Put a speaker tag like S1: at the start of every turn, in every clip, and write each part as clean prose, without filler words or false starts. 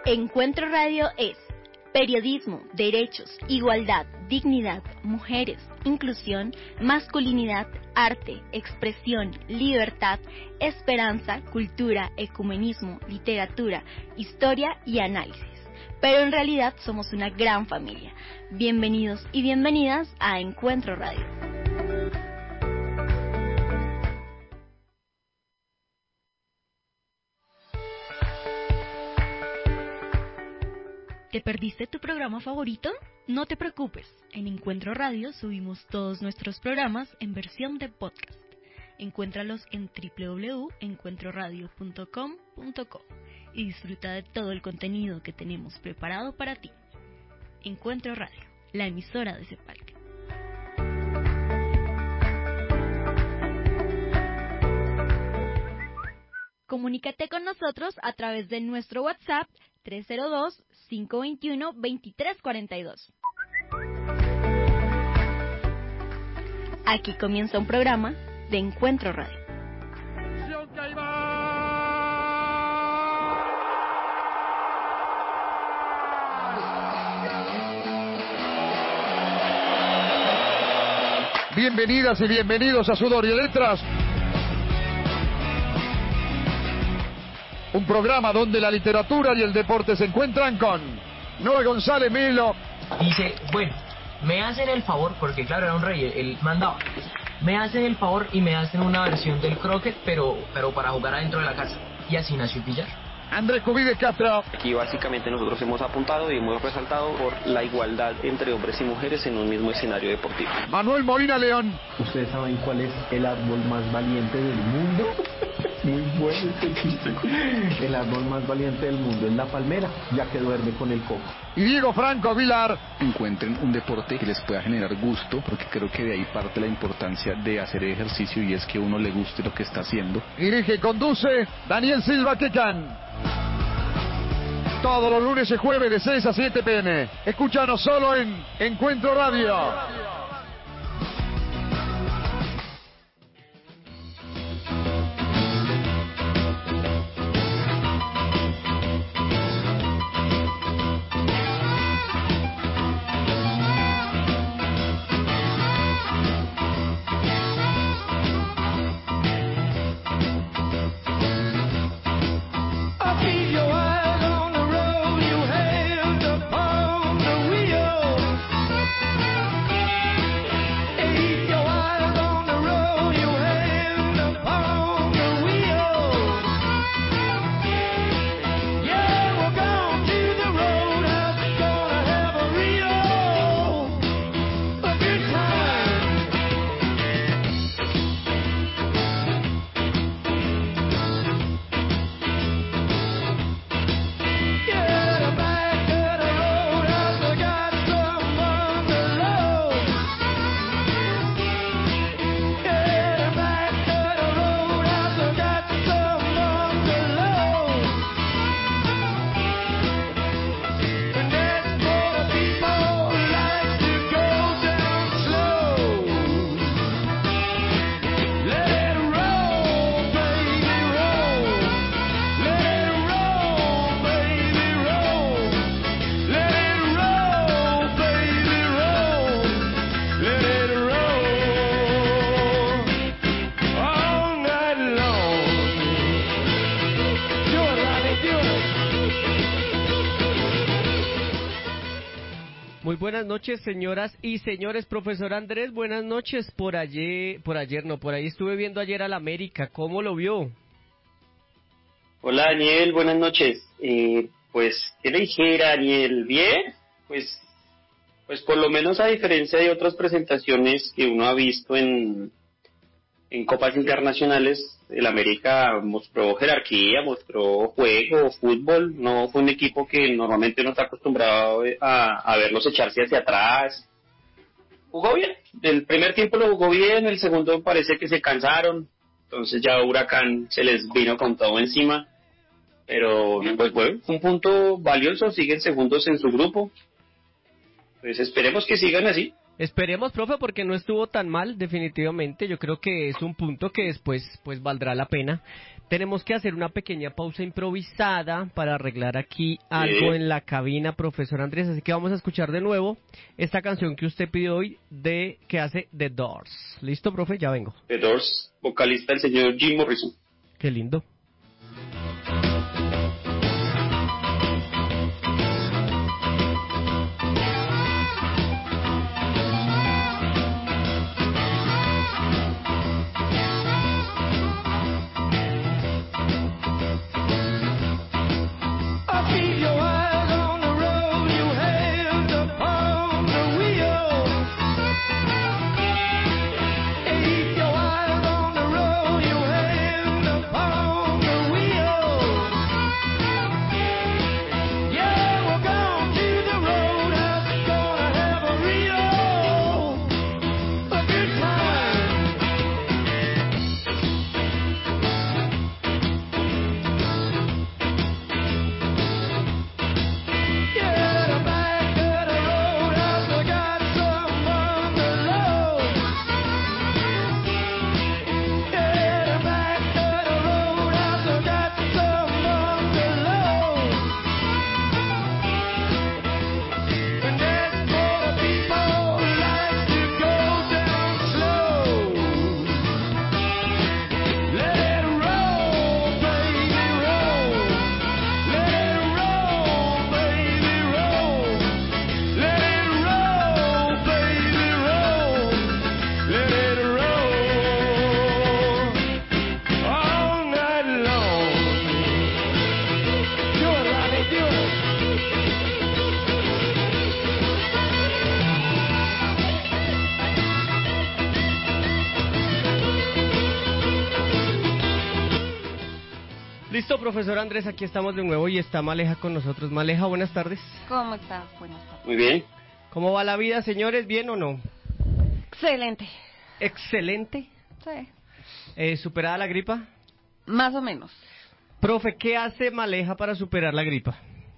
S1: Encuentro Radio es periodismo, derechos, igualdad, dignidad, mujeres, inclusión, masculinidad, arte, expresión, libertad, esperanza, cultura, ecumenismo, literatura, historia y análisis. Pero en realidad somos una gran familia. Bienvenidos y bienvenidas a Encuentro Radio. ¿Te perdiste tu programa favorito? No te preocupes, en Encuentro Radio subimos todos nuestros programas en versión de podcast. Encuéntralos en www.encuentroradio.com.co y disfruta de todo el contenido que tenemos preparado para ti. Encuentro Radio, la emisora de Cepalca. Comunícate con nosotros a través de nuestro WhatsApp 302-521-2342. Aquí comienza un programa de Encuentro Radio.
S2: Bienvenidas y bienvenidos a Sudor y Letras. Un programa donde la literatura y el deporte se encuentran con Noé González Melo.
S3: Dice, bueno, me hacen el favor, porque claro, era un rey, él mandaba. Me hacen el favor y me hacen una versión del croquet, pero para jugar adentro de la casa. Y así nació el billar.
S2: Andrés Cubide Castro.
S4: Aquí básicamente nosotros hemos apuntado y hemos resaltado por la igualdad entre hombres y mujeres en un mismo escenario deportivo.
S2: Manuel Molina León.
S5: ¿Ustedes saben cuál es el árbol más valiente del mundo? Muy bueno este chiste. El árbol más valiente del mundo es la palmera, ya que duerme con el coco.
S2: Y Diego Franco Vilar.
S6: Encuentren un deporte que les pueda generar gusto, porque creo que de ahí parte la importancia de hacer ejercicio y es que uno le guste lo que está haciendo.
S2: Dirige y conduce Daniel Silva Quecan. Todos los lunes y jueves de 6 a 7 p.m. Escúchanos solo en Encuentro Radio.
S7: Muy buenas noches, señoras y señores. Profesor Andrés, buenas noches. Por ahí estuve viendo ayer al América. ¿Cómo lo vio?
S4: Hola Daniel, buenas noches. Pues, ¿qué le dijera, Daniel? ¿Bien? Pues por lo menos a diferencia de otras presentaciones que uno ha visto en copas internacionales, el América mostró jerarquía, mostró juego, fútbol. No fue un equipo que normalmente uno está acostumbrado a verlos echarse hacia atrás. Jugó bien, el primer tiempo lo jugó bien, el segundo parece que se cansaron, entonces ya Huracán se les vino con todo encima, pero pues bueno, fue un punto valioso, siguen segundos en su grupo, pues esperemos que sigan así.
S7: Esperemos, profe, porque no estuvo tan mal, definitivamente. Yo creo que es un punto que después pues valdrá la pena. Tenemos que hacer una pequeña pausa improvisada para arreglar aquí algo en la cabina, profesor Andrés. Así que vamos a escuchar de nuevo esta canción que usted pidió hoy que hace The Doors. ¿Listo, profe? Ya vengo.
S4: The Doors, vocalista el señor Jim Morrison.
S7: Qué lindo. Listo, profesor Andrés, aquí estamos de nuevo y está Maleja con nosotros. Maleja, buenas tardes.
S8: ¿Cómo estás? Buenas tardes.
S4: Muy bien.
S7: ¿Cómo va la vida, señores? ¿Bien o no?
S8: Excelente.
S7: Excelente.
S8: Sí.
S7: ¿Superada la gripa?
S8: Más o menos.
S7: Profe, ¿qué hace Maleja para superar la gripa?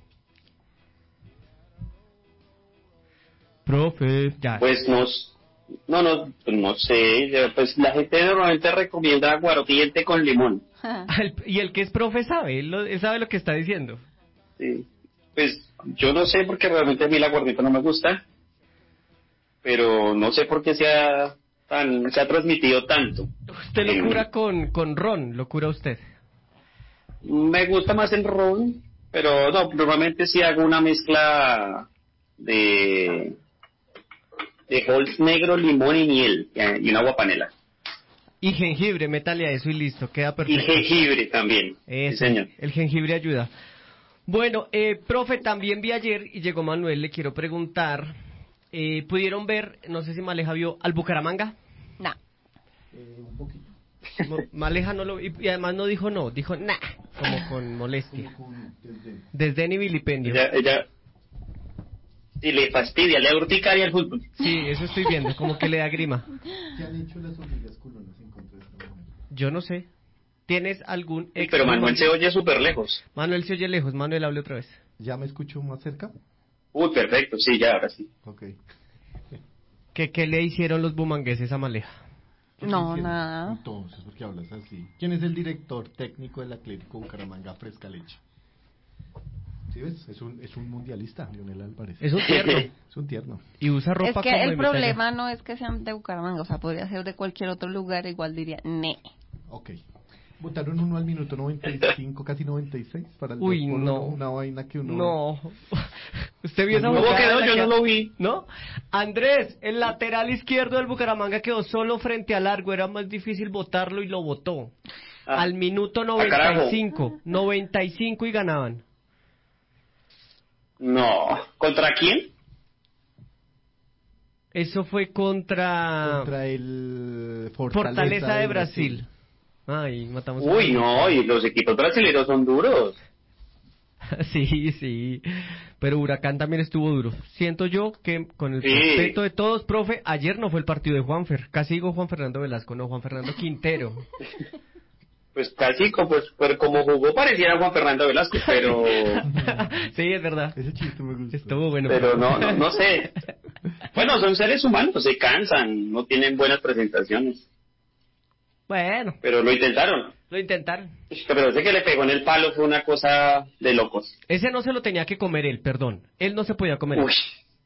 S7: Profe, ya.
S4: Pues no sé, pues la gente normalmente recomienda aguardiente con limón.
S7: Y el que es profe sabe, él sabe lo que está diciendo.
S4: Sí, pues yo no sé porque realmente a mí el aguardiente no me gusta, pero no sé por qué se ha transmitido tanto.
S7: Usted lo cura con ron, lo cura usted.
S4: Me gusta más el ron, pero no, normalmente sí hago una mezcla de Halls negro, limón y miel y una agua panela.
S7: Y jengibre, métale a eso y listo, queda perfecto.
S4: Y jengibre también.
S7: Eso,
S4: sí, señor.
S7: El jengibre ayuda. Bueno, profe, también vi ayer y llegó Manuel, le quiero preguntar, ¿pudieron ver, no sé si Maleja vio, al Bucaramanga?
S8: No.
S5: Un poquito.
S7: Maleja no lo vi, y además no dijo no, dijo nah, como con molestia. Desdén y vilipendio.
S4: Ella sí le fastidia, le da urticaria al fútbol.
S7: Sí, eso estoy viendo, como que le da grima.
S5: ¿Qué han hecho las hormigas culonas en contra de esta mujer?
S7: Yo no sé. ¿Tienes algún ex?
S4: Pero Manuel se oye súper lejos.
S7: Manuel se oye lejos. Manuel, hable otra vez.
S5: ¿Ya me escucho más cerca?
S4: Uy, perfecto, sí, ya, ahora sí.
S5: Ok.
S7: ¿Qué le hicieron los bumangueses a Maleja?
S8: No, nada.
S5: Entonces, ¿por qué hablas así? ¿Quién es el director técnico del Atlético Bucaramanga Fresca Leche? ¿Sí ves? Es un mundialista, Lionel Álvarez.
S7: Es un tierno.
S5: Es un tierno.
S7: Y usa ropa
S8: Es que
S7: como
S8: el
S7: de
S8: problema no es que sean de Bucaramanga, o sea, podría ser de cualquier otro lugar, igual diría, ne.
S5: Ok. Votaron uno al minuto 95, casi 96 para el
S7: Uy,
S5: 2 por
S7: no.
S5: 1, una vaina que uno...
S7: No. ¿Usted vio esa
S4: ¿Cómo
S7: jugada
S4: quedó?
S7: en la
S4: Yo
S7: que-
S4: no lo vi.
S7: ¿No? Andrés, el lateral izquierdo del Bucaramanga quedó solo frente al largo. Era más difícil botarlo y lo botó.
S4: Ah.
S7: Al minuto
S4: carajo.
S7: 95 y ganaban.
S4: No. ¿Contra quién?
S7: Eso fue contra
S5: el
S7: Fortaleza de Brasil. Ay, matamos a
S4: Uy, no, y los equipos brasileños son duros.
S7: Sí, sí. Pero Huracán también estuvo duro. Siento yo que, con el
S4: Sí.
S7: respeto de todos, profe, ayer no fue el partido de Juanfer. Casi digo Juan Fernando Velasco, no, Juan Fernando Quintero.
S4: Pues casi, pero como jugó pareciera Juan Fernando Velasco, pero
S7: Sí, es verdad.
S5: Ese chiste me gustó.
S7: Estuvo bueno.
S4: no sé. Bueno, son seres humanos, se cansan, no tienen buenas presentaciones.
S7: Bueno,
S4: Pero lo intentaron.
S7: lo intentaron.
S4: Pero ese que le pegó en el palo fue una cosa de locos.
S7: Ese no se lo tenía que comer él, perdón. Él no se podía comer.
S4: Uy.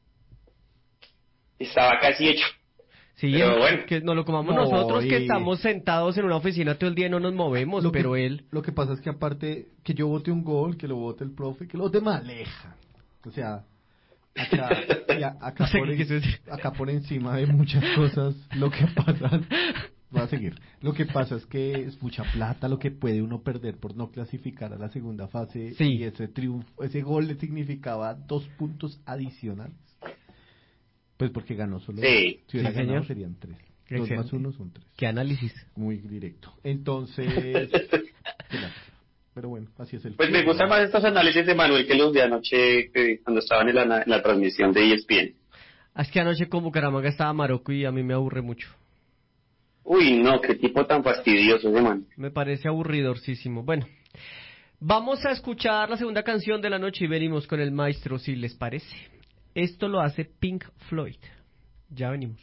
S4: Estaba casi hecho.
S7: Sí,
S4: pero bueno.
S7: que nos lo comamos
S9: No,
S7: nosotros, que
S9: y-
S7: estamos sentados en una oficina todo el día y no nos movemos, pero él...
S9: Lo que pasa es que aparte que yo vote un gol, que lo vote el profe, que lo vote Maleja. O sea, acá
S7: No sé
S9: por,
S7: qué quiso decir.
S9: acá por encima de muchas cosas, lo que pasa... Va a seguir. Lo que pasa es que es mucha plata lo que puede uno perder por no clasificar a la segunda fase.
S7: Sí.
S9: Y ese triunfo, ese gol le significaba 2 puntos adicionales. Pues porque ganó solo.
S4: Sí.
S9: Si hubiera
S7: Sí,
S9: ganado
S7: señor.
S9: serían 3. 2
S7: Excelente.
S9: más 1 son 3.
S7: ¿Qué análisis?
S9: Muy directo. Entonces, qué lástima. Pero bueno, así es el
S4: Pues me
S9: fútbol.
S4: gustan más estos análisis de Manuel que los de anoche cuando estaban en la transmisión de ESPN.
S7: Es que anoche con Bucaramanga estaba Marocco y a mí me aburre mucho.
S4: Uy, no, qué tipo tan fastidioso ese man.
S7: Me parece aburridorcísimo. Bueno, vamos a escuchar la segunda canción de la noche y venimos con el maestro, si les parece. Esto lo hace Pink Floyd. Ya venimos.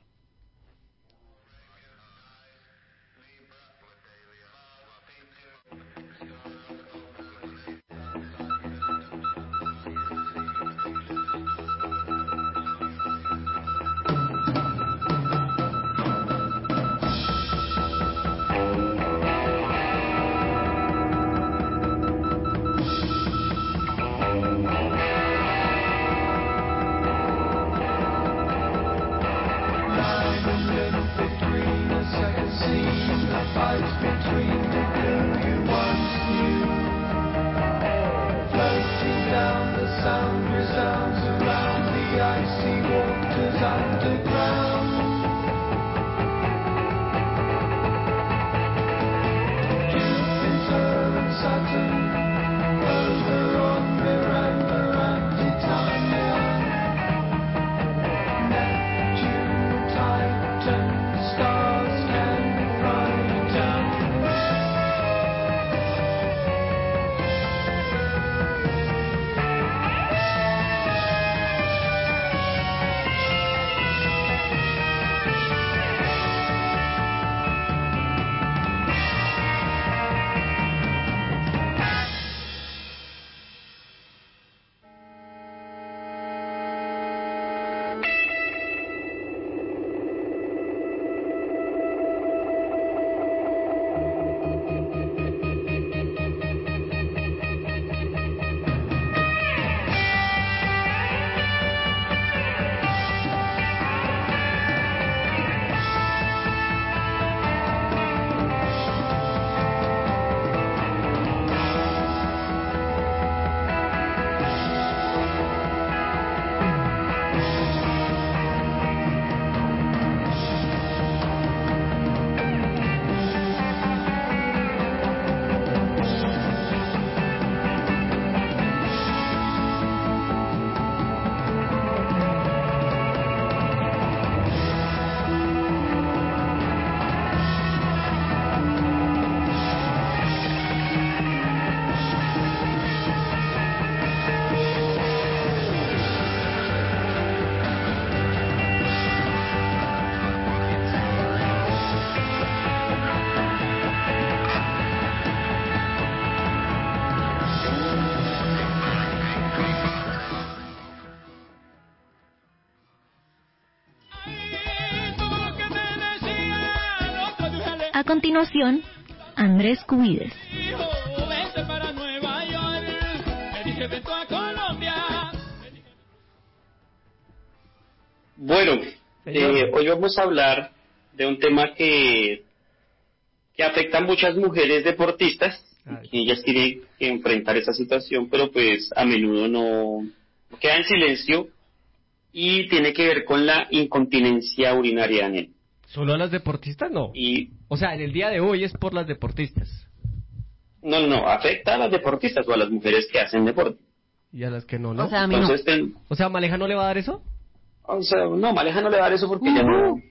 S1: A continuación, Andrés Cubides.
S4: Bueno,
S7: Señor.
S4: hoy vamos a hablar de un tema que afecta a muchas mujeres deportistas,
S7: Ay.
S4: que ellas tienen que enfrentar esa situación, pero pues a menudo no queda en silencio, y tiene que ver con la incontinencia urinaria, Daniel.
S7: ¿Solo a las deportistas? No.
S4: Y
S7: O sea, en el día de hoy es por las deportistas.
S4: no, afecta a las deportistas o a las mujeres que hacen deporte.
S7: Y a las que no, ¿no?
S8: O sea, a mí no.
S4: Entonces,
S7: O sea, ¿Maleja no le va a dar eso?
S4: no, Maleja no le va a dar eso porque ella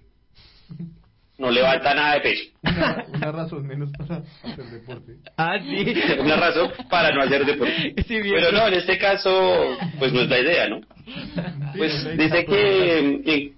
S4: no levanta nada de peso.
S9: Una razón menos para hacer deporte.
S7: Ah, sí.
S4: Una razón para no hacer deporte.
S7: Sí, bien.
S4: Pero no, en este caso, pues no es la idea, ¿no? Pues dice que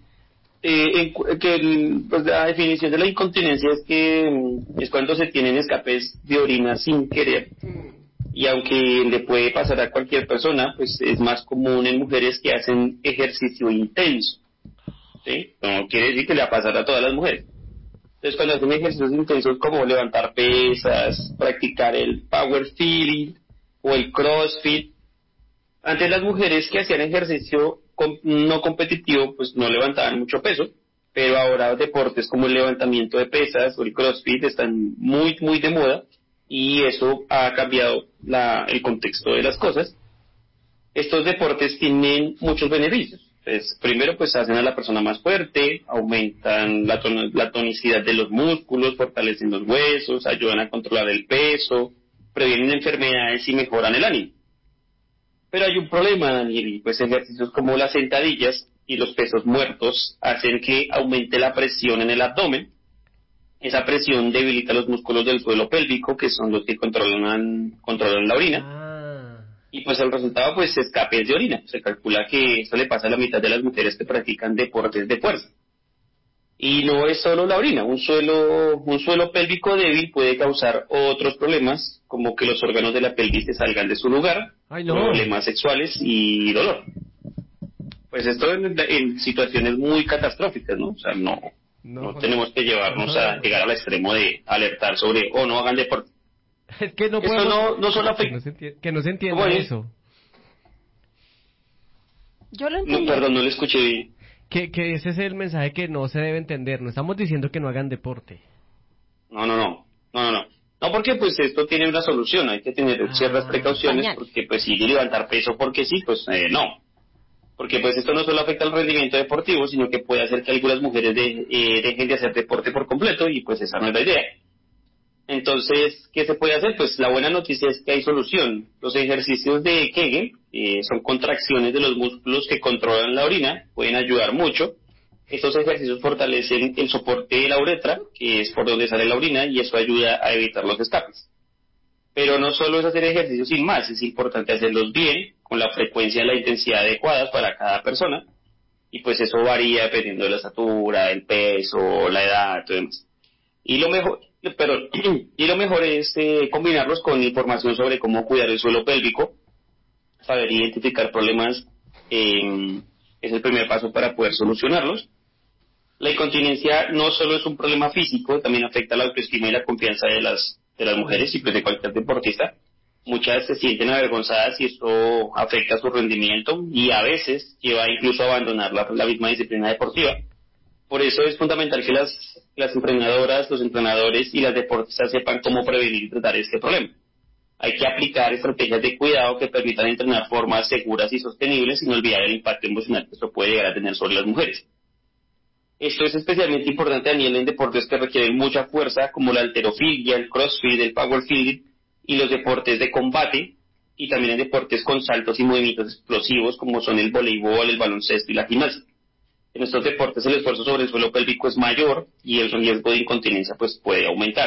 S4: pues la definición de la incontinencia es que es cuando se tienen escapes de orina sin querer, y aunque le puede pasar a cualquier persona, pues es más común en mujeres que hacen ejercicio intenso, ¿sí? No quiere decir que le va a pasar a todas las mujeres. Entonces, cuando hacen ejercicios intensos como levantar pesas, practicar el power feeling o el crossfit, antes las mujeres que hacían ejercicio no competitivo, pues no levantaban mucho peso, pero ahora deportes como el levantamiento de pesas o el crossfit están muy, muy de moda, y eso ha cambiado el contexto de las cosas. Estos deportes tienen muchos beneficios. Pues, primero, pues hacen a la persona más fuerte, aumentan la tonicidad de los músculos, fortalecen los huesos, ayudan a controlar el peso, previenen enfermedades y mejoran el ánimo. Pero hay un problema, Daniel, y pues ejercicios como las sentadillas y los pesos muertos hacen que aumente la presión en el abdomen. Esa presión debilita los músculos del suelo pélvico, que son los que controlan la orina. Y pues el resultado, pues, escapes de orina. Se calcula que eso le pasa a la mitad de las mujeres que practican deportes de fuerza. Y no es solo la orina. Un suelo pélvico débil puede causar otros problemas, como que los órganos de la pelvis se salgan de su lugar, problemas sexuales y dolor. Pues esto en situaciones muy catastróficas, ¿no? O sea, no tenemos que llevarnos a llegar al extremo de alertar sobre, no hagan deporte.
S7: Es que no
S4: Esto
S7: podemos...
S4: no solo afecta...
S7: Que no se entienda eso.
S8: Yo lo entendí.
S4: Perdón, no le escuché bien.
S7: Que ese es el mensaje que no se debe entender. No estamos diciendo que no hagan deporte.
S4: No, porque pues esto tiene una solución. Hay que tener ciertas precauciones, porque pues si levantar peso porque sí, pues no. Porque pues esto no solo afecta al rendimiento deportivo, sino que puede hacer que algunas mujeres dejen de hacer deporte por completo, y pues esa no es la idea. Entonces, ¿qué se puede hacer? Pues la buena noticia es que hay solución. Los ejercicios de Kegel son contracciones de los músculos que controlan la orina, pueden ayudar mucho. Estos ejercicios fortalecen el soporte de la uretra, que es por donde sale la orina, y eso ayuda a evitar los escapes. Pero no solo es hacer ejercicios sin más, es importante hacerlos bien, con la frecuencia y la intensidad adecuadas para cada persona, y pues eso varía dependiendo de la estatura, el peso, la edad, todo demás. Y lo mejor es combinarlos con información sobre cómo cuidar el suelo pélvico. Saber identificar problemas es el primer paso para poder solucionarlos. La incontinencia no solo es un problema físico, también afecta la autoestima y la confianza de las mujeres y pues de cualquier deportista. Muchas se sienten avergonzadas y esto afecta su rendimiento, y a veces lleva incluso a abandonar la misma disciplina deportiva. Por eso es fundamental que las entrenadoras, los entrenadores y las deportistas sepan cómo prevenir y tratar este problema. Hay que aplicar estrategias de cuidado que permitan entrenar formas seguras y sostenibles, sin olvidar el impacto emocional que esto puede llegar a tener sobre las mujeres. Esto es especialmente importante, Daniel, en deportes que requieren mucha fuerza, como la halterofilia, el crossfit, el powerlifting y los deportes de combate, y también en deportes con saltos y movimientos explosivos, como son el voleibol, el baloncesto y la gimnasia. En estos deportes el esfuerzo sobre el suelo pélvico es mayor y el riesgo de incontinencia pues puede aumentar.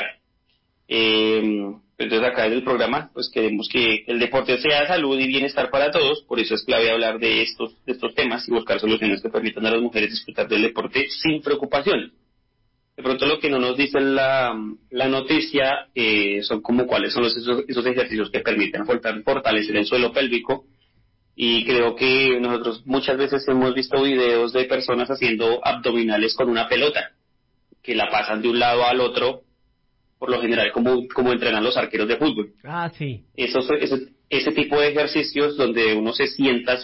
S4: Entonces acá en el programa pues queremos que el deporte sea salud y bienestar para todos, por eso es clave hablar de estos temas y buscar soluciones que permitan a las mujeres disfrutar del deporte sin preocupación. De pronto lo que no nos dice la noticia son como cuáles son esos ejercicios que permiten fortalecer el suelo pélvico. Y creo que nosotros muchas veces hemos visto videos de personas haciendo abdominales con una pelota, que la pasan de un lado al otro, por lo general como entrenan los arqueros de fútbol.
S7: Sí.
S4: Ese tipo de ejercicios donde uno se sienta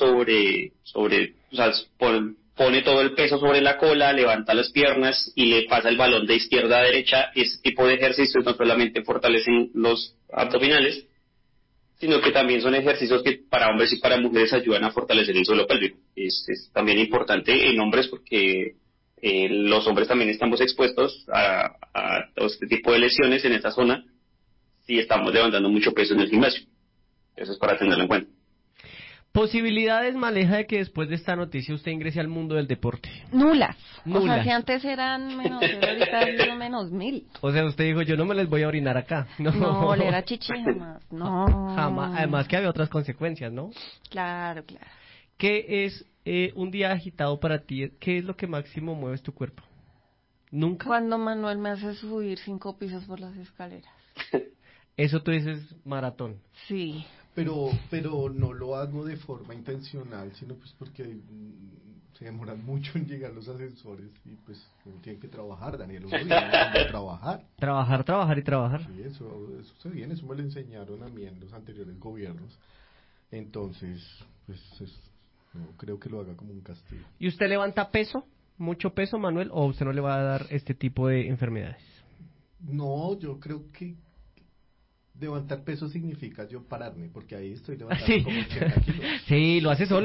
S4: o sea, pone todo el peso sobre la cola, levanta las piernas y le pasa el balón de izquierda a derecha. Ese tipo de ejercicios no solamente fortalecen los abdominales, sino que también son ejercicios que para hombres y para mujeres ayudan a fortalecer el suelo pélvico. Es también importante en hombres porque los hombres también estamos expuestos a este tipo de lesiones en esta zona si estamos levantando mucho peso en el gimnasio. Eso es para tenerlo en cuenta.
S7: Posibilidades, Maleja, de que después de esta noticia usted ingrese al mundo del deporte.
S8: Nulas. O sea, si antes eran menos, ahorita son menos 1000.
S7: O sea, usted dijo, yo no me les voy a orinar acá.
S8: No, le era chichi jamás. No.
S7: Jamás. Además que había otras consecuencias, ¿no?
S8: Claro.
S7: ¿Qué es un día agitado para ti, ¿qué es lo que máximo mueves tu cuerpo? ¿Nunca?
S8: Cuando Manuel me hace subir 5 pisos por las escaleras.
S7: Eso tú dices maratón.
S8: Sí.
S9: Pero no lo hago de forma intencional, sino pues porque se demoran mucho en llegar los ascensores y pues uno tiene que trabajar, Daniel, uno tiene que trabajar.
S7: Trabajar y trabajar.
S9: Sí, eso se viene, eso me lo enseñaron a mí en los anteriores gobiernos. Entonces, pues no creo que lo haga como un castigo.
S7: ¿Y usted levanta peso? ¿Mucho peso, Manuel? ¿O usted no le va a dar este tipo de enfermedades?
S9: No, yo creo que levantar peso significa yo pararme, porque ahí estoy levantando
S7: Sí.
S9: como 80 kilos.
S7: Sí, lo hace solo.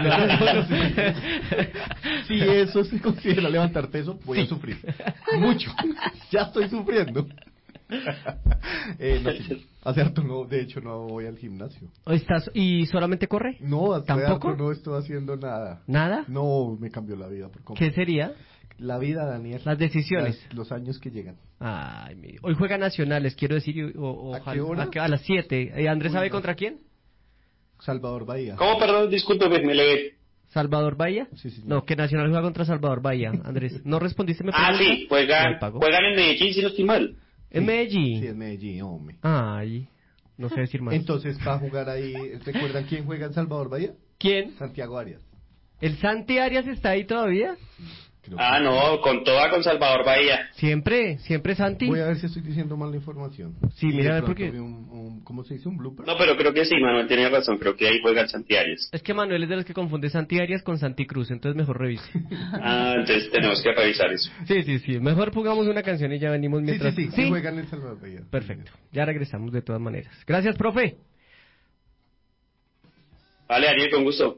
S9: Si eso se considera levantar peso, voy a sufrir. Mucho. Ya estoy sufriendo. No, sí. Hace harto no, de hecho no voy al gimnasio.
S7: ¿Y solamente corre?
S9: No, hace
S7: ¿Tampoco?
S9: harto no estoy haciendo nada.
S7: ¿Nada?
S9: No, me cambió la vida por
S7: ¿Qué sería?
S9: La vida, Daniel.
S7: Las decisiones.
S9: Los años que llegan.
S7: Ay, hoy juega Nacionales, quiero decir.
S9: ¿A qué hora?
S7: A las 7. ¿Andrés sabe contra quién?
S9: Salvador Bahía.
S4: ¿Cómo, perdón? Discúlpeme, me levé.
S7: ¿Salvador Bahía?
S9: Sí, sí.
S7: No, que Nacional juega contra Salvador Bahía, Andrés. ¿No respondiste?
S4: Sí, juegan en Medellín, si no estoy mal.
S7: ¿En Medellín?
S9: Sí, en Medellín, hombre.
S7: Ay, no sé decir más.
S9: Entonces, para jugar ahí, ¿recuerdan quién juega en Salvador Bahía?
S7: ¿Quién?
S9: Santiago Arias.
S7: ¿El Santi Arias está ahí todavía?
S4: No, con Salvador Bahía.
S7: Siempre Santi.
S9: Voy a ver si estoy diciendo mal la información.
S7: Sí, mira, a ver por qué.
S9: ¿Cómo se dice? ¿Un blooper?
S4: No, pero creo que sí, Manuel tiene razón. Creo que ahí juega el Santi Arias.
S7: Es que Manuel es de los que confunde Santi Arias con Santi Cruz, entonces mejor revise.
S4: Entonces tenemos que revisar eso.
S7: Sí. Mejor pongamos una canción y ya venimos mientras...
S9: Sí, juegan en Salvador Bahía.
S7: Perfecto. Ya regresamos de todas maneras. Gracias, profe.
S4: Vale, Ariel, con gusto.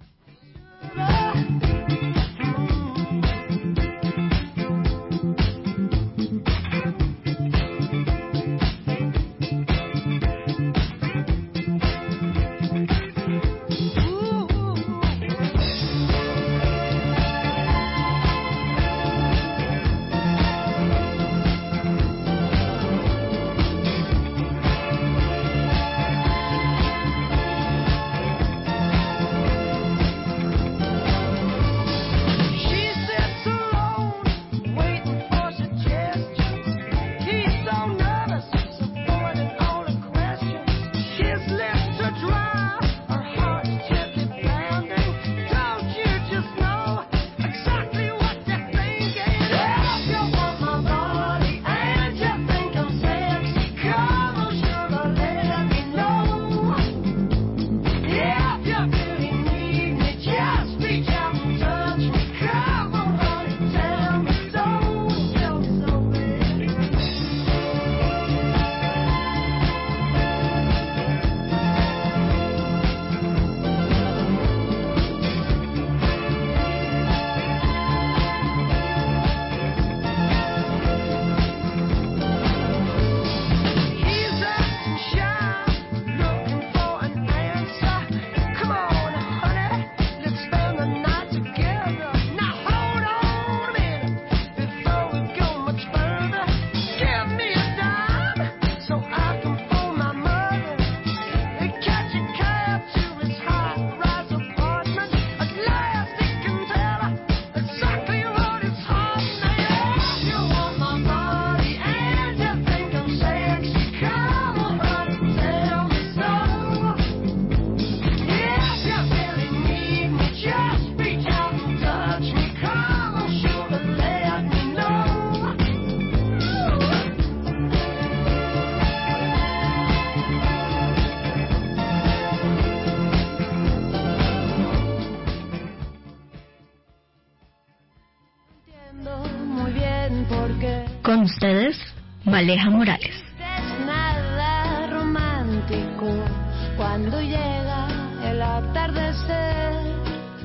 S1: Con ustedes, Maleja Morales.
S10: Es nada romántico cuando llega el atardecer.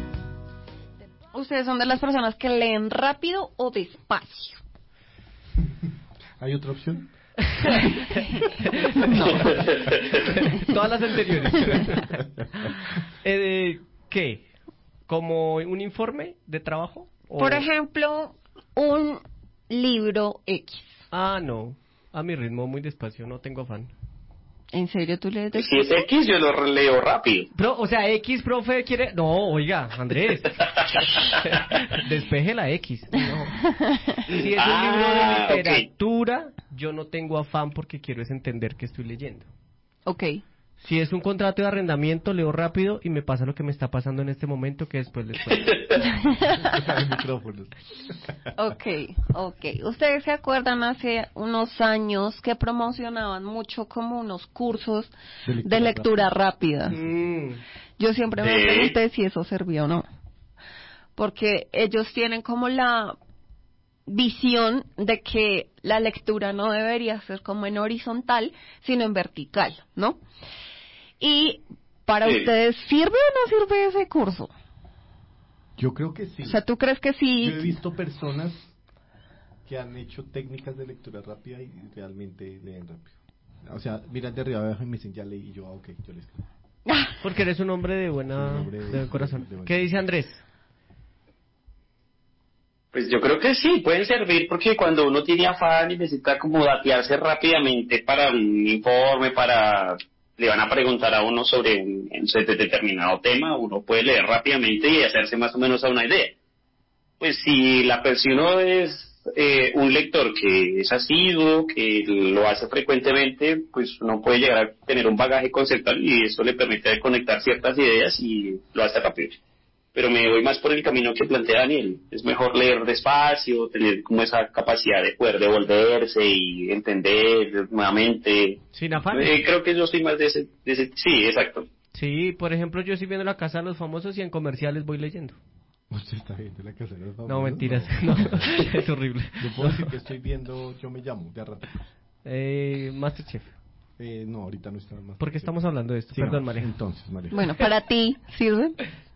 S8: ¿Ustedes son de las personas que leen rápido o despacio?
S9: ¿Hay otra opción?
S7: No. Todas las anteriores. ¿Qué? ¿Como un informe de trabajo?
S8: Por ejemplo, un libro X.
S7: No. A mi ritmo, muy despacio, no tengo afán.
S8: ¿En serio tú lees
S4: Pues si es X, yo lo leo rápido.
S7: O sea, X, profe, quiere... No, oiga, Andrés. Despeje la X. No. Si es un libro de literatura, yo no tengo afán porque quiero es entender qué estoy leyendo.
S8: Ok.
S7: Si es un contrato de arrendamiento, leo rápido y me pasa lo que me está pasando en este momento, que después les cuento.
S8: Ok. ¿Ustedes se acuerdan hace unos años que promocionaban mucho como unos cursos de lectura rápida? Yo siempre me pregunté si eso servía o no. Porque ellos tienen como la visión de que la lectura no debería ser como en horizontal, sino en vertical, ¿no? Y para ustedes, ¿sirve o no sirve ese curso?
S9: Yo creo que sí.
S8: O sea, ¿tú crees que sí?
S9: Yo he visto personas que han hecho técnicas de lectura rápida y realmente leen rápido. O sea, miran de arriba abajo y me dicen, ya leí, y yo, ok, yo les escribo.
S7: Porque eres un hombre de de corazón. ¿Qué dice Andrés?
S4: Pues yo creo que sí, pueden servir porque cuando uno tiene afán y necesita como datearse rápidamente para un informe, le van a preguntar a uno sobre un determinado tema, uno puede leer rápidamente y hacerse más o menos a una idea. Pues si uno es un lector que es asiduo, que lo hace frecuentemente, pues uno puede llegar a tener un bagaje conceptual y eso le permite conectar ciertas ideas y lo hace rápido. Pero me voy más por el camino que plantea Daniel. Es mejor leer despacio, tener como esa capacidad de poder devolverse y entender nuevamente.
S7: Sin afán.
S4: Creo que yo soy más de ese. Sí, exacto.
S7: Sí, por ejemplo, yo estoy viendo La Casa de los Famosos y en comerciales voy leyendo.
S9: ¿Usted está viendo La Casa de los Famosos?
S7: No, mentiras. No. Es horrible.
S9: Yo puedo decir que estoy viendo Yo Me Llamo, de a rato.
S7: Masterchef.
S9: No, ahorita no está más.
S7: ¿Por qué estamos hablando de esto?
S9: Sí,
S7: Perdón, María.
S9: Entonces, María.
S8: Bueno, para ti, ¿sirve?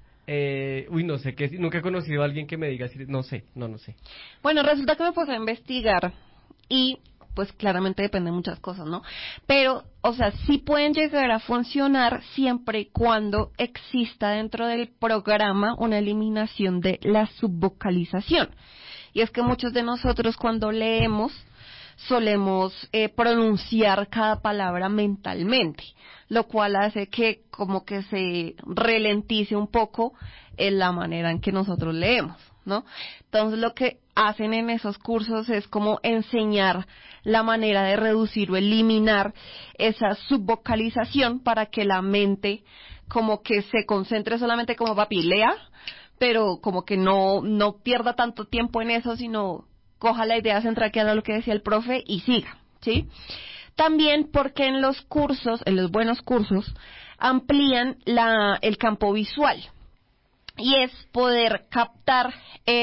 S7: No sé, nunca he conocido a alguien que me diga, no sé.
S8: Bueno, resulta que me puse a investigar y pues claramente depende de muchas cosas, ¿no? Pero, o sea, sí pueden llegar a funcionar siempre y cuando exista dentro del programa una eliminación de la subvocalización. Y es que muchos de nosotros cuando leemos solemos pronunciar cada palabra mentalmente, lo cual hace que como que se ralentice un poco en la manera en que nosotros leemos, ¿no? Entonces lo que hacen en esos cursos es como enseñar la manera de reducir o eliminar esa subvocalización para que la mente como que se concentre solamente como papi, lea, pero como que no pierda tanto tiempo en eso, sino coja la idea central que era lo que decía el profe y siga, ¿sí? También porque en los buenos cursos, amplían el campo visual. Y es poder captar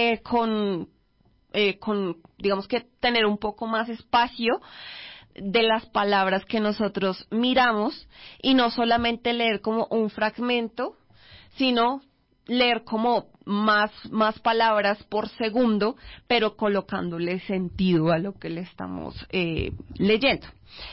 S8: digamos que tener un poco más espacio de las palabras que nosotros miramos y no solamente leer como un fragmento, sino leer como más palabras por segundo, pero colocándole sentido a lo que le estamos leyendo.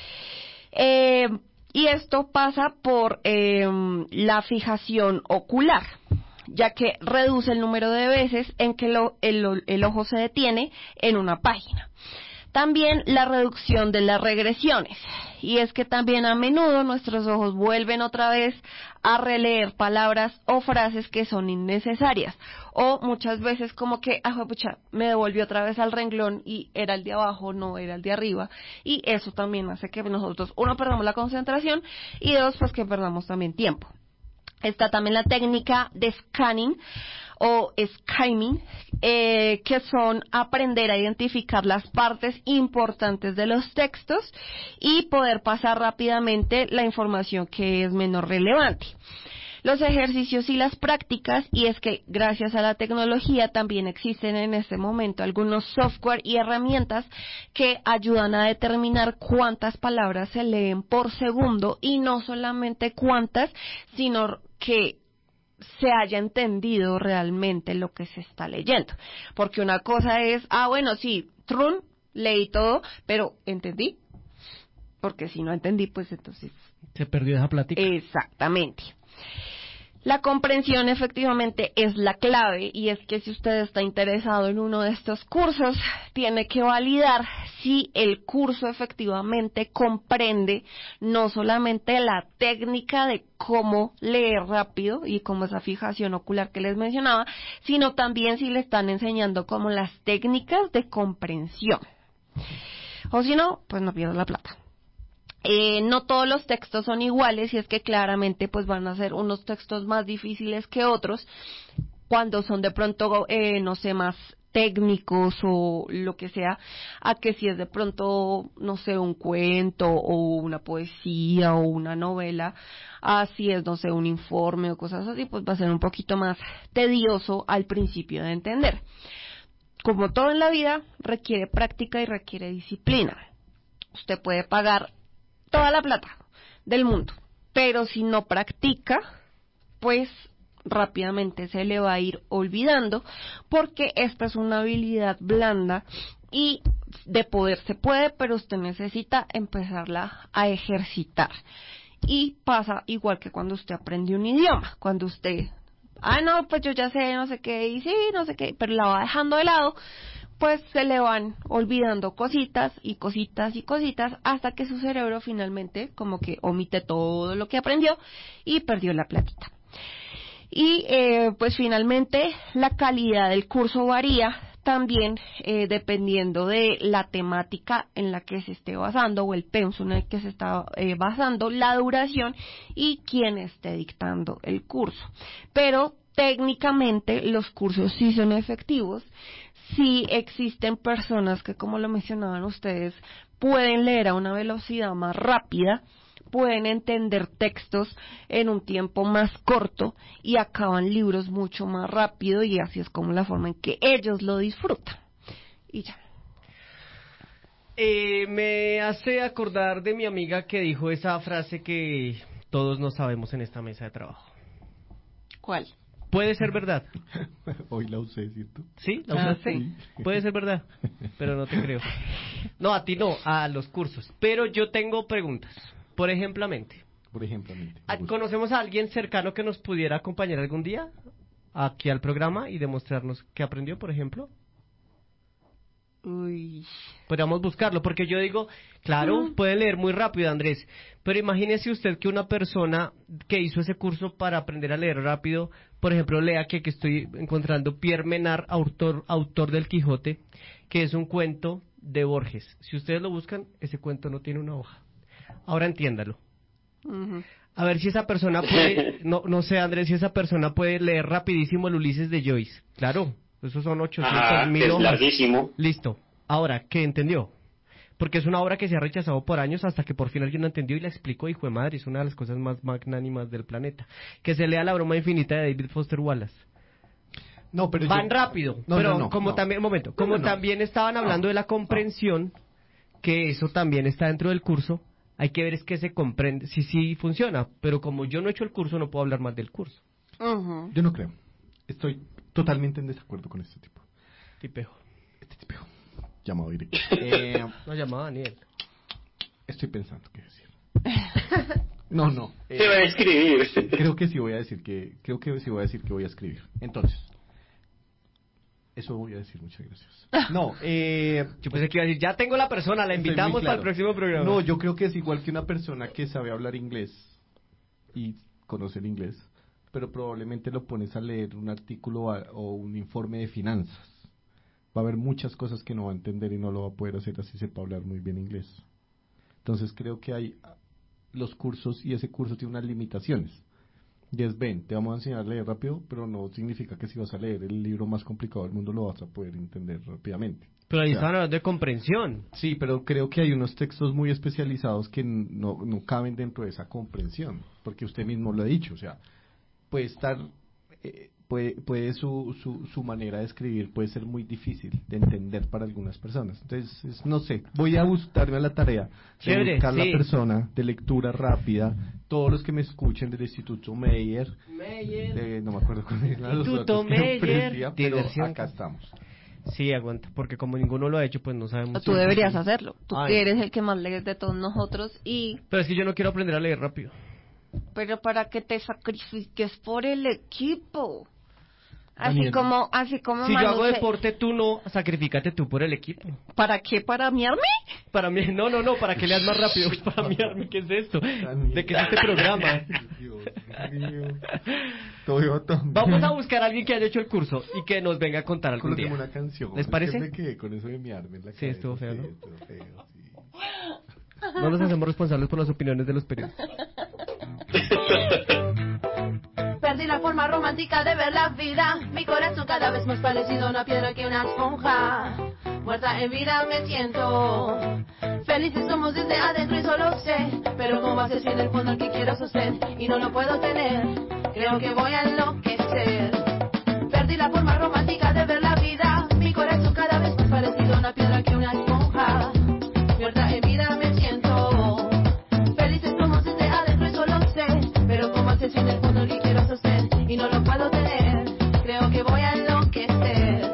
S8: Y esto pasa por la fijación ocular, ya que reduce el número de veces en que el ojo se detiene en una página. También la reducción de las regresiones, y es que también a menudo nuestros ojos vuelven otra vez a releer palabras o frases que son innecesarias, o muchas veces como que, pucha, me devolvió otra vez al renglón y era el de abajo, no era el de arriba, y eso también hace que nosotros, uno, perdamos la concentración, y dos, pues que perdamos también tiempo. Está también la técnica de scanning o skimming, que son aprender a identificar las partes importantes de los textos y poder pasar rápidamente la información que es menos relevante. Los ejercicios y las prácticas, y es que gracias a la tecnología también existen en este momento algunos software y herramientas que ayudan a determinar cuántas palabras se leen por segundo y no solamente cuántas, sino que se haya entendido realmente lo que se está leyendo. Porque una cosa es, bueno, sí, trun, leí todo, pero ¿entendí? Porque si no entendí, pues entonces...
S7: Se perdió esa plática.
S8: Exactamente. La comprensión efectivamente es la clave, y es que si usted está interesado en uno de estos cursos, tiene que validar si el curso efectivamente comprende no solamente la técnica de cómo leer rápido y como esa fijación ocular que les mencionaba, sino también si le están enseñando como las técnicas de comprensión. O si no, pues no pierda la plata. No todos los textos son iguales, y es que claramente pues van a ser unos textos más difíciles que otros cuando son de pronto, no sé, más técnicos o lo que sea, a que si es de pronto, no sé, un cuento o una poesía o una novela, así es, no sé, un informe o cosas así, pues va a ser un poquito más tedioso al principio de entender. Como todo en la vida, requiere práctica y requiere disciplina. Usted puede pagar toda la plata del mundo, pero si no practica, pues rápidamente se le va a ir olvidando, porque esta es una habilidad blanda y de poder se puede, pero usted necesita empezarla a ejercitar. Y pasa igual que cuando usted aprende un idioma, cuando usted, no, pues yo ya sé, no sé qué, y sí, no sé qué, pero la va dejando de lado, pues se le van olvidando cositas y cositas y cositas hasta que su cerebro finalmente como que omite todo lo que aprendió y perdió la platita. Y pues finalmente la calidad del curso varía también dependiendo de la temática en la que se esté basando o el pensum en el que se está basando, la duración y quién esté dictando el curso. Pero técnicamente los cursos sí son efectivos. Sí existen personas que, como lo mencionaban ustedes, pueden leer a una velocidad más rápida, pueden entender textos en un tiempo más corto y acaban libros mucho más rápido, y así es como la forma en que ellos lo disfrutan. Y ya.
S7: Me hace acordar de mi amiga que dijo esa frase que todos no sabemos en esta mesa de trabajo.
S8: ¿Cuál?
S7: Puede ser verdad.
S9: Hoy la usé, ¿cierto?
S7: ¿Sí? ¿La usaste?
S9: Sí.
S7: Puede ser verdad, pero no te creo. No, a ti no, a los cursos. Pero yo tengo preguntas. Por ejemplo, ¿conocemos a alguien cercano que nos pudiera acompañar algún día aquí al programa y demostrarnos qué aprendió, por ejemplo?
S8: Uy.
S7: Podríamos buscarlo, porque yo digo, claro, puede leer muy rápido, Andrés, pero imagínese usted que una persona que hizo ese curso para aprender a leer rápido, por ejemplo, lea que estoy encontrando Pierre Menard, autor del Quijote, que es un cuento de Borges. Si ustedes lo buscan, ese cuento no tiene una hoja. Ahora entiéndalo.
S8: Uh-huh.
S7: A ver si esa persona puede, no sé, Andrés, si esa persona puede leer rapidísimo el Ulises de Joyce. Claro, esos son 800.000
S4: es
S7: hojas.
S4: larguísimo.
S7: Listo. Ahora, ¿qué entendió? Porque es una obra que se ha rechazado por años hasta que por fin alguien lo entendió y la explicó, hijo de madre, es una de las cosas más magnánimas del planeta. Que se lea La broma infinita de David Foster Wallace.
S9: No, pero
S7: van rápido, pero también estaban hablando de la comprensión, que eso también está dentro del curso. Hay que ver es que se comprende, si sí funciona, pero como yo no he hecho el curso, no puedo hablar más del curso.
S8: Uh-huh.
S9: Yo no creo. Estoy totalmente en desacuerdo con este tipo.
S7: Tipejo.
S9: Este tipejo. Llamado directo.
S7: No llamaba Daniel.
S9: Estoy pensando qué decir. No.
S4: Te va a escribir.
S9: Creo que sí voy a decir que voy a escribir. Entonces, eso voy a decir, muchas gracias. No,
S7: yo pensé que iba a decir, ya tengo la persona, la invitamos para el próximo programa.
S9: No, yo creo que es igual que una persona que sabe hablar inglés y conocer inglés, pero probablemente lo pones a leer un artículo o un informe de finanzas. Va a haber muchas cosas que no va a entender y no lo va a poder hacer así sepa hablar muy bien inglés. Entonces creo que hay los cursos y ese curso tiene unas limitaciones. Y es, te vamos a enseñar a leer rápido, pero no significa que si vas a leer el libro más complicado del mundo lo vas a poder entender rápidamente.
S7: Pero ahí estaban hablando de comprensión.
S9: Sí, pero creo que hay unos textos muy especializados que no caben dentro de esa comprensión, porque usted mismo lo ha dicho, o sea, puede estar... puede su manera de escribir puede ser muy difícil de entender para algunas personas. Entonces, no sé, voy a darme a la tarea de buscar la persona de lectura rápida. Todos los que me escuchen del Instituto Meyer, no me acuerdo cuál es
S7: Instituto Meyer,
S9: pero acá estamos.
S7: Sí, aguanta, porque como ninguno lo ha hecho, pues no sabemos.
S8: Tú deberías hacerlo. Tú eres el que más lees de todos nosotros y...
S7: Pero es que yo no quiero aprender a leer rápido.
S8: pero para que te sacrifiques por el equipo.
S9: Daniel.
S8: Así como
S7: Si yo
S8: Manu
S7: hago
S8: se-
S7: deporte, tú no, sacrifícate tú por el equipo.
S8: ¿Para qué? ¿Para miarme?
S7: Para mí, no, para que leas más rápido. Para miarme, ¿qué es esto? ¿De qué es este programa?
S9: Dios mío. Toyota.
S7: Vamos a buscar a alguien que haya hecho el curso y que nos venga a contar algún día.
S9: Coloquemos una canción.
S7: ¿Les parece?
S9: Es que me quedé con eso de miarme en la
S7: Sí,
S9: cabeza.
S7: estuvo feo, ¿no?
S9: Estuvo feo, sí.
S7: No nos hacemos responsables por las opiniones de los periodistas.
S10: Perdí la forma romántica de ver la vida. Mi corazón cada vez más parecido a una piedra que una esponja. Muerta en vida me siento. Felices somos desde adentro y solo sé. Pero como hacer si en el fondo el que quiero sostén y no lo puedo tener. Creo que voy a enloquecer. Perdí la forma romántica de ver la vida. Mi corazón cada vez más parecido a una piedra que una esponja. Muerta en vida me siento. Felices somos desde adentro y solo sé. Pero como hacer si en el fondo el que quiero sostén y no lo puedo tener. Creo que voy a enloquecer.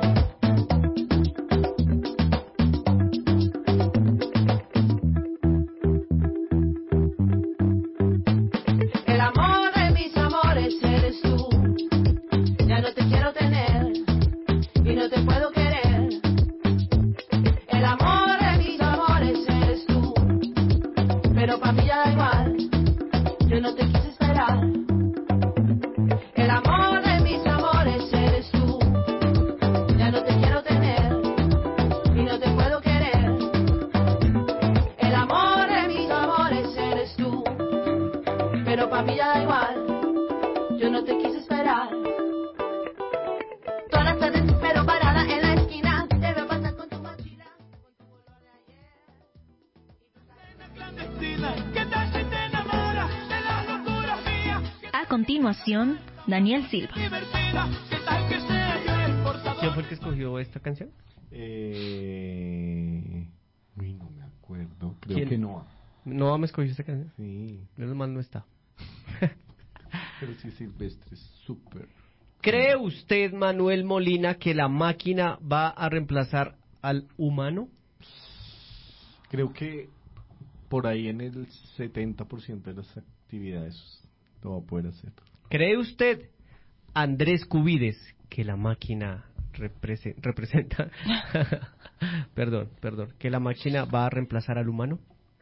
S10: El amor de mis amores eres tú. Ya no te quiero tener y no te puedo querer. El amor de mis amores eres tú. Pero pa' mí ya da igual. Yo no te quise esperar. El amor de mis amores eres tú. Ya no te quiero tener y no te puedo querer. El amor de mis amores eres tú. Pero pa' mí ya da igual. Yo no te quise esperar. Todas las tardes te espero parada en la esquina. Te veo pasar con tu mochila, con tu olor de ayer.
S1: A continuación, Daniel Silva.
S7: ¿Quién fue el que escogió esta canción?
S9: Uy, no me acuerdo. Creo
S7: ¿Quién?
S9: que no.
S7: No me escogió esta canción.
S9: Sí.
S7: Menos mal no está.
S9: Pero sí, Silvestre, súper.
S7: ¿Cree usted, Manuel Molina, que la máquina va a reemplazar al humano?
S9: Creo que por ahí en el 70% de las actividades lo va a poder hacer.
S7: ¿Cree usted, Andrés Cubides, que la máquina representa... perdón, que la máquina va a reemplazar al humano?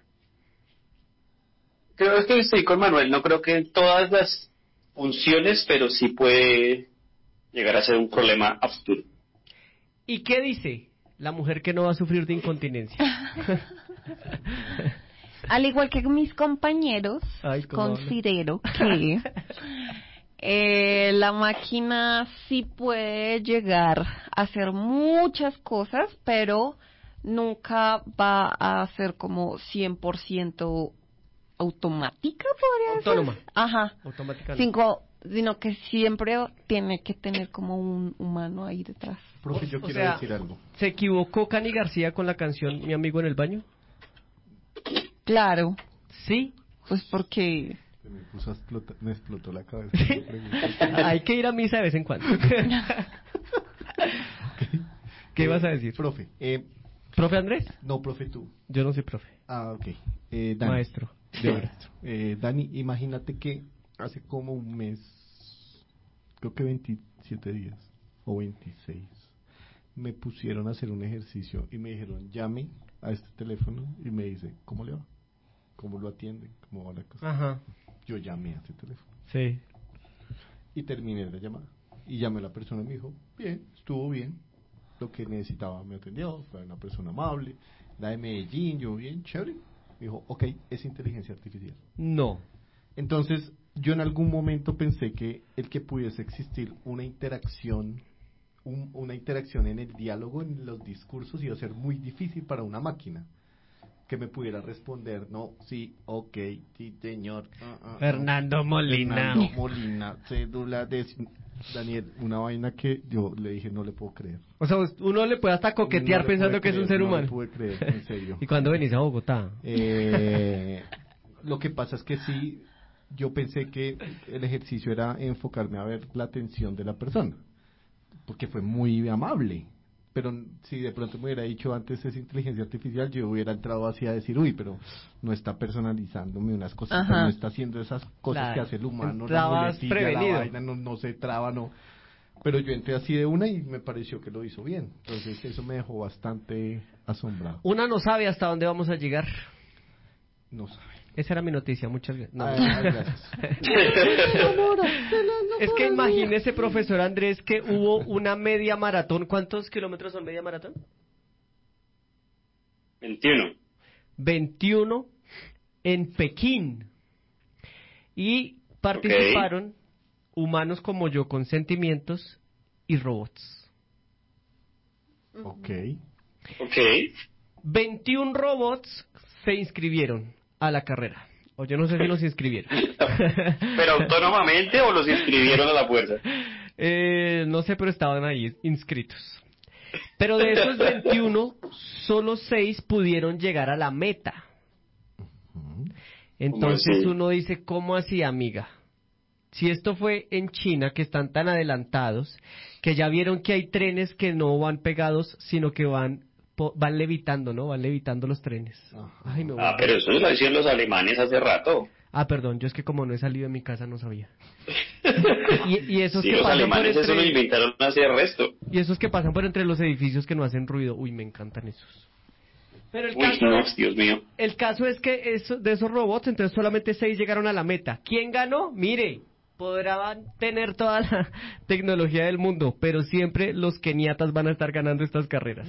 S4: Creo que estoy con Manuel, no creo que en todas las funciones, pero sí puede llegar a ser un problema a futuro.
S7: ¿Y qué dice la mujer que no va a sufrir de incontinencia?
S8: Al igual que mis compañeros,
S7: Ay, ¿cómo
S8: considero que la máquina sí puede llegar a hacer muchas cosas, pero nunca va a ser como 100% automática, podría
S7: Autónoma.
S8: ser. Ajá.
S7: Automáticamente.
S8: Sino que siempre tiene que tener como un humano ahí detrás.
S9: Profe, yo
S7: O
S9: quiero
S7: sea,
S9: decir algo.
S7: ¿Se equivocó Cani García con la canción Mi amigo en el baño?
S8: Claro,
S7: Sí.
S8: pues porque...
S9: Se me puso a explotar, me explotó la cabeza.
S7: Hay que ir a misa de vez en cuando. ¿Qué ibas a decir?
S9: Profe,
S7: ¿Profe Andrés?
S9: no, profe, tú.
S7: Yo no soy profe.
S9: Ah, ok. Dani.
S7: Maestro.
S9: De maestro. Dani, imagínate que hace como un mes, creo que 27 días o 26, me pusieron a hacer un ejercicio y me dijeron, llame a este teléfono y me dice, ¿cómo le va? ¿Cómo lo atienden? ¿Cómo va la cosa?
S7: Ajá.
S9: Yo llamé a ese teléfono
S7: Sí.
S9: y terminé la llamada. Y llamé a la persona y me dijo, bien, estuvo bien. Lo que necesitaba me atendió, fue una persona amable, la de Medellín, yo bien, chévere. Me dijo, ok, es inteligencia artificial.
S7: No.
S9: Entonces, yo en algún momento pensé que el que pudiese existir una interacción, una interacción en el diálogo, en los discursos, iba a ser muy difícil para una máquina que me pudiera responder, no, sí, ok, sí, señor.
S7: Fernando Molina.
S9: Fernando Molina, cédula de... Daniel, una vaina que yo le dije, no le puedo creer.
S7: O sea, uno le puede hasta coquetear
S9: No le
S7: pensando
S9: pude
S7: que es un
S9: creer,
S7: ser
S9: no
S7: humano.
S9: le pude creer, en serio.
S7: ¿Y cuando venís a Bogotá?
S9: Lo que pasa es que sí, yo pensé que el ejercicio era enfocarme a ver la atención de la persona, porque fue muy amable. pero si de pronto me hubiera dicho antes es inteligencia artificial, yo hubiera entrado así a decir, uy, pero no está personalizándome unas cosas, no está haciendo esas cosas que hace el humano, la muletilla, prevenido. La vaina, no se traba, no. Pero yo entré así de una y me pareció que lo hizo bien. Entonces eso me dejó bastante asombrado.
S7: Una no sabe hasta dónde vamos a llegar.
S9: No sabe.
S7: Esa era mi noticia, muchas gracias. No,
S9: gracias.
S7: Es que imagínese, profesor Andrés, que hubo una media maratón. ¿Cuántos kilómetros son media maratón?
S4: 21.
S7: 21 en Pekín. Y participaron humanos como yo con sentimientos y robots.
S9: Ok.
S7: 21 robots se inscribieron a la carrera. O yo no sé si los inscribieron.
S4: ¿Pero autónomamente o los inscribieron a la fuerza?
S7: No sé, pero estaban ahí inscritos. Pero de esos 21, solo 6 pudieron llegar a la meta. Entonces uno dice, ¿cómo así, amiga? Si esto fue en China, que están tan adelantados, que ya vieron que hay trenes que no van pegados, sino que van levitando, ¿no? Van levitando los trenes.
S4: Ay, no, pero eso lo decían los alemanes hace rato.
S7: Perdón, yo es que como no he salido de mi casa no sabía. y esos
S4: sí,
S7: que
S4: los
S7: pasan
S4: alemanes
S7: por entre...
S4: eso lo inventaron hace resto.
S7: Y esos que pasan por entre los edificios que no hacen ruido. Uy, me encantan esos. Pero
S4: Dios mío.
S7: El caso es que de esos robots, entonces solamente 6 llegaron a la meta. ¿Quién ganó? Mire, podrán tener toda la tecnología del mundo, pero siempre los keniatas van a estar ganando estas carreras.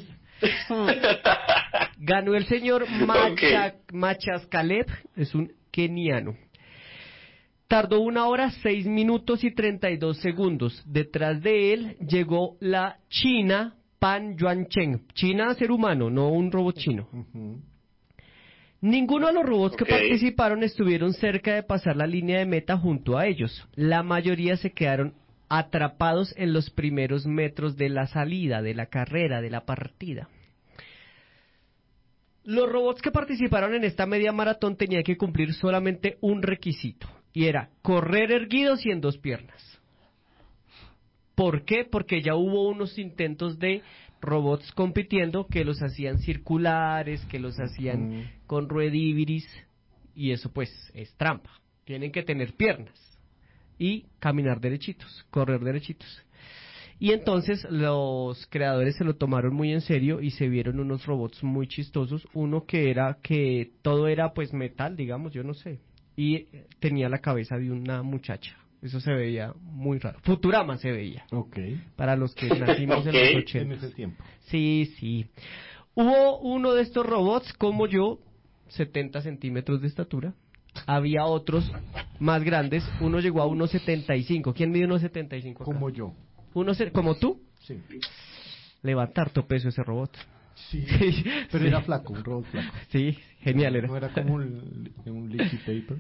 S7: Ganó el señor Machaskaleb, es un keniano. Tardó 1 hora, 6 minutos y 32 segundos. Detrás de él llegó la China Pan Yuancheng. China, ser humano, no un robot chino. Ninguno de los robots que participaron estuvieron cerca de pasar la línea de meta junto a ellos. La mayoría se quedaron atrapados en los primeros metros de la salida, de la carrera, de la partida. Los robots que participaron en esta media maratón tenían que cumplir solamente un requisito, y era correr erguidos y en 2 piernas. ¿Por qué? Porque ya hubo unos intentos de robots compitiendo que los hacían circulares, que los hacían con ruedíviris, y eso pues es trampa. Tienen que tener piernas y caminar derechitos, correr derechitos. Y entonces los creadores se lo tomaron muy en serio y se vieron unos robots muy chistosos. Uno que todo era pues metal, digamos, yo no sé, y tenía la cabeza de una muchacha. Eso se veía muy raro. Futurama se veía. Para los que nacimos en los 80.
S9: En ese tiempo.
S7: Sí. Hubo uno de estos robots como yo, 70 centímetros de estatura. Había otros más grandes. Uno llegó a 1,75. ¿Quién mide 1,75 acá?
S9: Como yo.
S7: ¿Como tú?
S9: Sí.
S7: Levanta harto peso ese robot.
S9: Sí, pero era flaco, un robot flaco.
S7: Sí, genial era.
S9: No era como un liquid paper.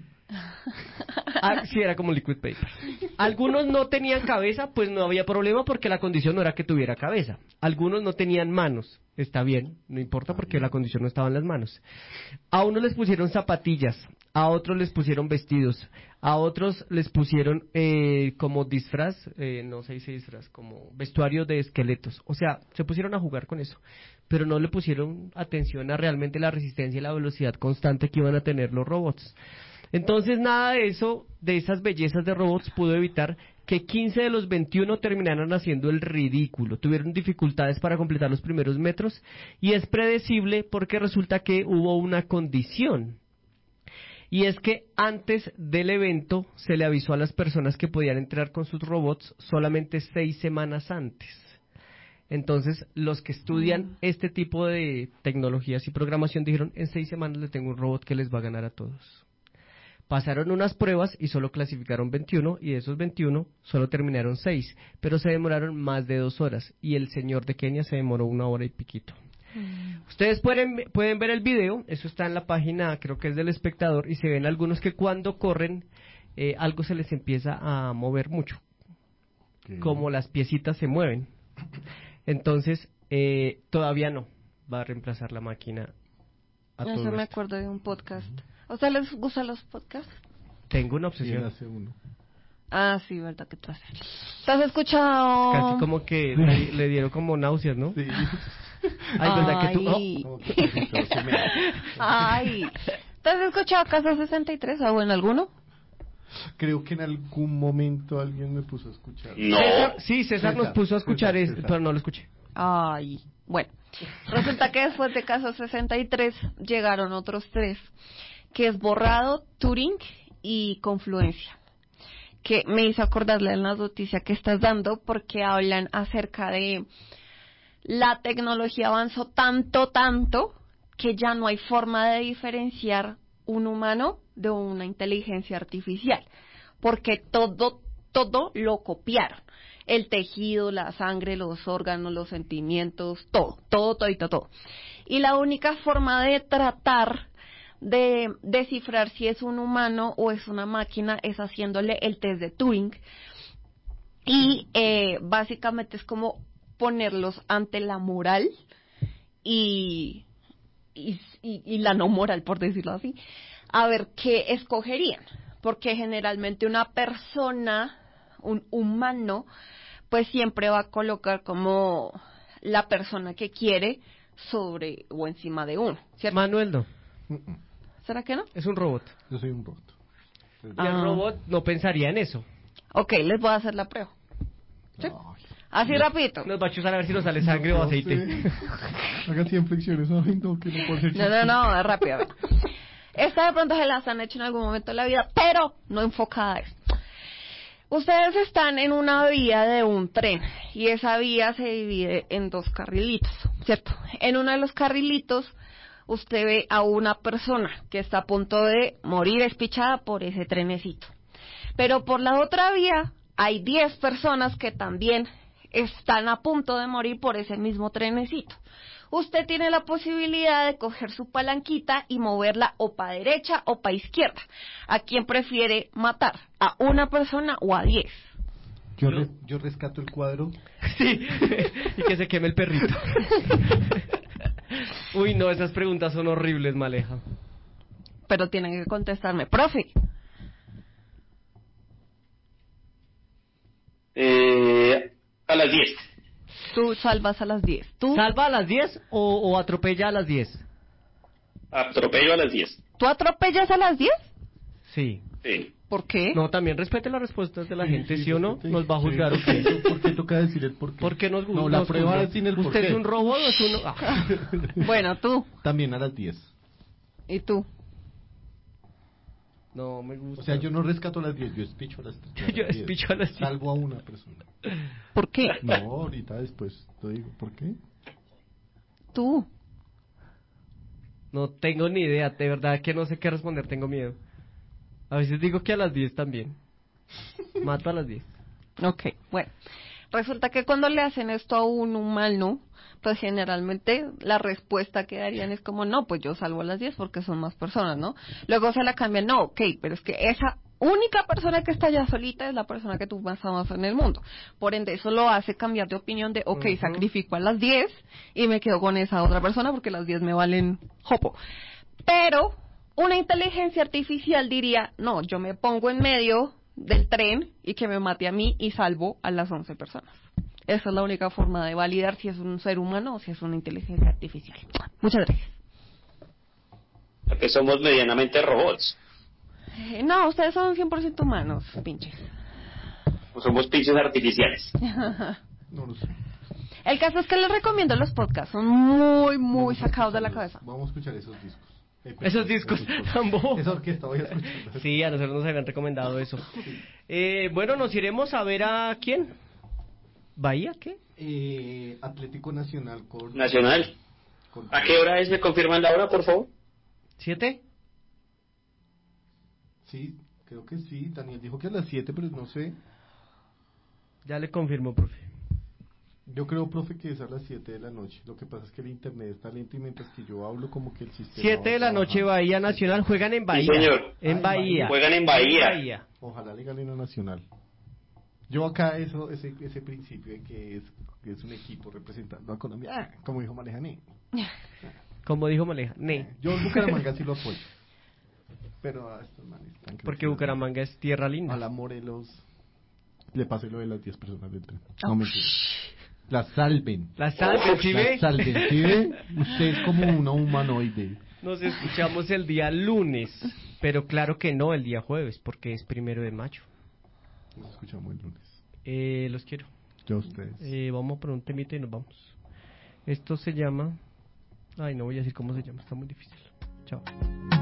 S7: Sí, era como liquid paper. Algunos no tenían cabeza, pues no había problema porque la condición no era que tuviera cabeza. Algunos no tenían manos, está bien, no importa porque la condición no estaba en las manos. A unos les pusieron zapatillas, a otros les pusieron vestidos, a otros les pusieron como disfraz, no se dice disfraz, como vestuario de esqueletos. O sea, se pusieron a jugar con eso, pero no le pusieron atención a realmente la resistencia y la velocidad constante que iban a tener los robots. Entonces nada de eso, de esas bellezas de robots pudo evitar que 15 de los 21 terminaran haciendo el ridículo. Tuvieron dificultades para completar los primeros metros y es predecible porque resulta que hubo una condición. Y es que antes del evento se le avisó a las personas que podían entrar con sus robots solamente 6 semanas antes. Entonces, los que estudian este tipo de tecnologías y programación dijeron, en 6 semanas les tengo un robot que les va a ganar a todos. Pasaron unas pruebas y solo clasificaron 21, y de esos 21 solo terminaron 6, pero se demoraron más de 2 horas, y el señor de Kenia se demoró 1 hora y piquito. Ustedes pueden ver el video, eso está en la página, creo que es del Espectador, y se ven algunos que cuando corren, algo se les empieza a mover mucho, como las piecitas se mueven. Entonces, todavía no va a reemplazar la máquina a todo
S8: Eso me
S7: esto.
S8: acuerdo de un podcast. ¿O sea, les gustan los podcasts?
S7: Tengo una obsesión.
S8: Ah, sí, verdad que tú haces. ¿Te has escuchado?
S7: Casi como que le dieron como náuseas, ¿no?
S9: Sí.
S7: Ay, verdad que tú...
S8: Ay.
S9: Como que todo se me-
S8: Ay. ¿Te has escuchado Caso 63 o en alguno?
S9: Creo que en algún momento alguien me puso a escuchar.
S4: No.
S7: César nos puso a escuchar
S9: César.
S7: pero no lo escuché.
S8: Ay, bueno, resulta que después de Caso 63 llegaron otros 3, que es Borrado, Turing y Confluencia, que me hizo acordarle en la noticia que estás dando porque hablan acerca de la tecnología avanzó tanto que ya no hay forma de diferenciar un humano de una inteligencia artificial, porque todo lo copiaron. El tejido, la sangre, los órganos, los sentimientos, todo. Y la única forma de tratar de descifrar si es un humano o es una máquina es haciéndole el test de Turing. Y básicamente es como ponerlos ante la moral y la no moral, por decirlo así, a ver qué escogerían. Porque generalmente una persona, un humano, pues siempre va a colocar como la persona que quiere sobre o encima de uno, ¿cierto?
S7: Manuel no.
S8: ¿Será que no?
S7: Es un robot.
S9: Yo soy un robot.
S7: Y el robot no pensaría en eso.
S8: Ok, les voy a hacer la prueba. ¿Sí?
S9: Ay,
S8: Así rapidito.
S7: Nos va a chuzar a ver si nos sale sangre o aceite.
S9: Haga 100 flexiones. Ay, no, que no puedo hacer
S8: No, rápido. A ver. Esta de pronto se las han hecho en algún momento de la vida, pero no enfocada a esto. Ustedes están en una vía de un tren y esa vía se divide en 2 carrilitos, ¿cierto? En uno de los carrilitos usted ve a una persona que está a punto de morir espichada por ese trenecito. Pero por la otra vía hay 10 personas que también están a punto de morir por ese mismo trenecito. Usted tiene la posibilidad de coger su palanquita y moverla o para derecha o para izquierda. ¿A quién prefiere matar? ¿A una persona o a 10?
S9: Yo rescato el cuadro.
S7: Sí, y que se queme el perrito. Uy, no, esas preguntas son horribles, Maleja.
S8: Pero tienen que contestarme. Profe.
S4: A las 10.
S8: Tú salvas a las 10. ¿Tú?
S7: ¿Salva a las 10 o atropella a las 10?
S4: Atropello a las 10.
S8: ¿Tú atropellas a las 10?
S7: Sí.
S4: Sí.
S8: ¿Por qué?
S7: No, también respete las respuestas de la gente, ¿sí o no? Nos va a juzgar
S9: sí.
S7: usted.
S9: ¿Por qué toca decir el por qué?
S7: ¿Por qué nos
S9: No, la
S7: nos
S9: prueba
S7: juzga?
S9: es sin el por
S7: ¿Usted
S9: qué.
S7: es un robot o es uno? Ah.
S8: Bueno, tú.
S9: También a las 10.
S8: ¿Y tú?
S7: No me gusta.
S9: O sea, yo no rescato a las 10, yo espicho a las 10.
S7: Yo espicho a las 10.
S9: Salvo a una persona.
S8: ¿Por qué?
S9: No, ahorita después te digo, ¿por qué?
S8: Tú.
S7: No tengo ni idea, de verdad que no sé qué responder, tengo miedo. A veces digo que a las 10 también. Mato a las 10.
S8: Ok, bueno. Resulta que cuando le hacen esto a un humano, pues generalmente la respuesta que darían es como, no, pues yo salvo a las 10 porque son más personas, ¿no? Luego se la cambian, no, ok, pero es que esa única persona que está allá solita es la persona que tú más amas en el mundo. Por ende, eso lo hace cambiar de opinión de, ok, sacrifico a las 10 y me quedo con esa otra persona porque las 10 me valen jopo. Pero una inteligencia artificial diría, no, yo me pongo en medio del tren y que me mate a mí y salvo a las 11 personas. Esa es la única forma de validar si es un ser humano o si es una inteligencia artificial. Muchas gracias.
S4: Porque somos medianamente robots.
S8: No, ustedes son 100% humanos, pinches.
S4: O somos pinches artificiales.
S9: No lo sé.
S8: El caso es que les recomiendo los podcasts, son muy sacados de la cabeza.
S9: Vamos a escuchar esos discos.
S7: Esos discos, ambos.
S9: Esa orquesta voy a escuchar.
S7: Sí, a nosotros nos habían recomendado eso. Bueno, nos iremos a ver a quién. ¿Bahía qué?
S9: Atlético Nacional con...
S4: Nacional. ¿A qué hora es? ¿Me confirman la hora, por favor?
S7: ¿7?
S9: Sí, creo que sí. Daniel dijo que a las 7, pero no sé.
S7: Ya le confirmo, profe.
S9: Yo creo, profe, que es a las 7 de la noche. Lo que pasa es que el internet está lento y mientras que yo hablo como que el sistema...
S7: 7 de la noche, Bahía Nacional. Juegan en Bahía.
S4: Sí, señor.
S7: En Bahía.
S4: Juegan en Bahía.
S9: Ojalá le gane una Nacional. Yo acá ese principio de que es un equipo representando a Colombia, como dijo Malejané.
S7: Como dijo Maleja,
S9: Yo en Bucaramanga sí lo apoyo. Pero a estos manes están
S7: porque Bucaramanga es tierra linda.
S9: A la Morelos. le pasé lo de las 10 personas del tren. No me las salven.
S7: Las salven, ¿sí ve?
S9: Las salven, ¿sí ve? Usted es como una humanoide.
S7: Nos escuchamos el día lunes, pero claro que no el día jueves, porque es 1 de mayo.
S9: Nos escuchamos el lunes.
S7: Los quiero.
S9: Yo a ustedes.
S7: Vamos por un temita y nos vamos. Esto se llama... Ay, no voy a decir cómo se llama, está muy difícil. Chao.